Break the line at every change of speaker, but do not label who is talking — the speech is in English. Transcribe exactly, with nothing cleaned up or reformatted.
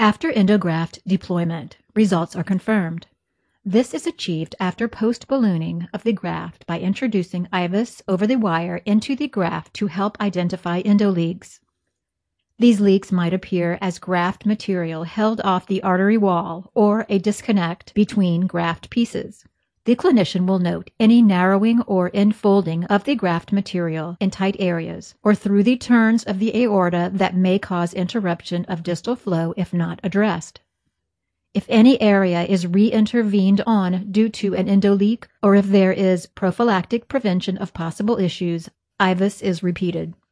After endograft deployment, results are confirmed. This is achieved after post-ballooning of the graft by introducing I V U S over the wire into the graft to help identify endoleaks. These leaks might appear as graft material held off the artery wall or a disconnect between graft pieces. The clinician will note any narrowing or enfolding of the graft material in tight areas or through the turns of the aorta that may cause interruption of distal flow if not addressed. If any area is re-intervened on due to an endoleak, or if there is prophylactic prevention of possible issues, I V U S is repeated.